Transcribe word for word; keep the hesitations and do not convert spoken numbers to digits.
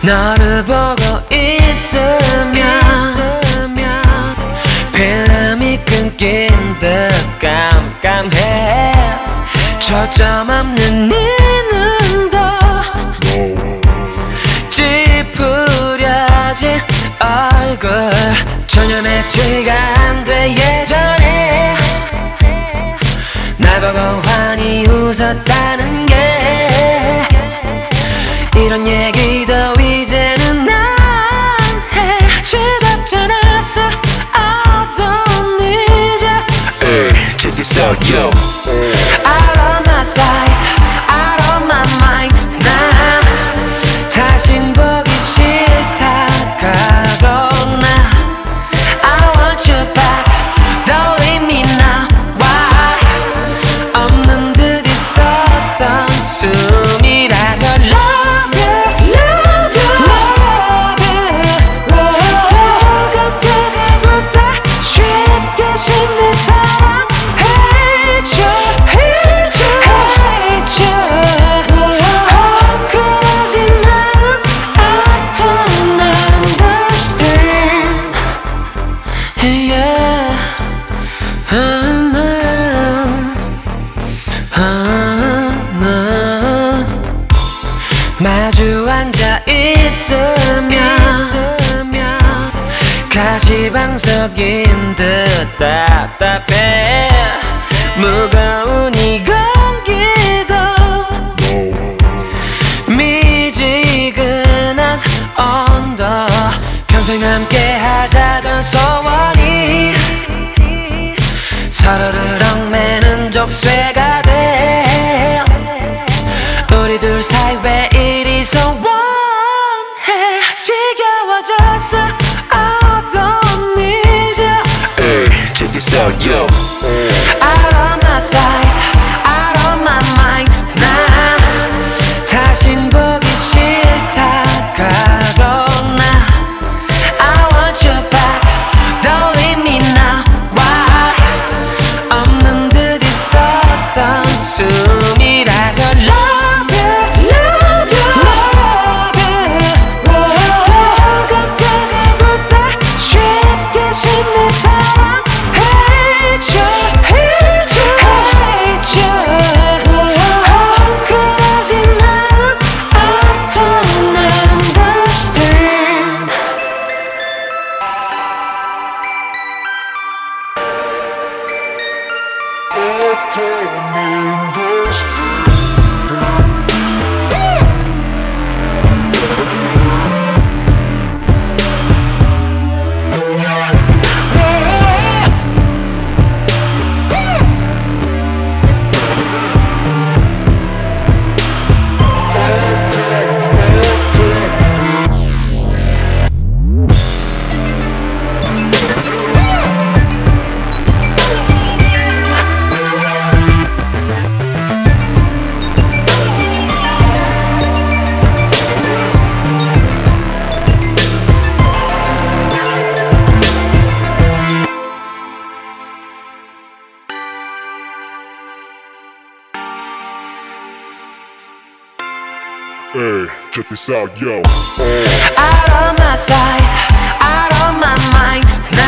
너를 보고 있으면 필름이 끊긴 듯 깜깜해. 초점 없는 네 눈도 찌푸려진 얼굴 전혀 매치가 안 돼. 예전에 날 보고 환히 웃었다는 게 이런 얘기도 이제는 난 해. 지답지 않았어. I don't need you. Hey, check this out, yo. Out of my sight, out of my mind. 나 다신 보기 싫다 가도 나 I want you back. Don't leave me now. Why? 없는 듯 있었던 숨이라서 love you, love you, love you. 더 가까이보다 쉽게 쉽는 사랑. Hate you, hate you, hate you. 헝클어진 마음 I don't understand. Yeah, I know, I know. 마주 앉아 있으면 가시방석인 듯 답답해. 무거운 이 공기도 미지근한 온도. 평생 함께 하자던 소원이 서로를 얽매는 족쇄가 돼. 우리 둘 사이 왜 이리 소원해. 지겨워졌어. I don't need you. Hey, check this out, yo. Out of my sight, out of my mind. 나 다신 보기 싫다 가도 나 I want you back. Don't leave me now. Why? 없는 듯 있었던 숨이라서 love you, love you, love you. 더 가까이보다 쉽게 쉽는 사랑. Hate you, hate you, hate you. 헝클어진 마음 I don't understand. Hey, check this out, yo. Out of my sight, out of my mind.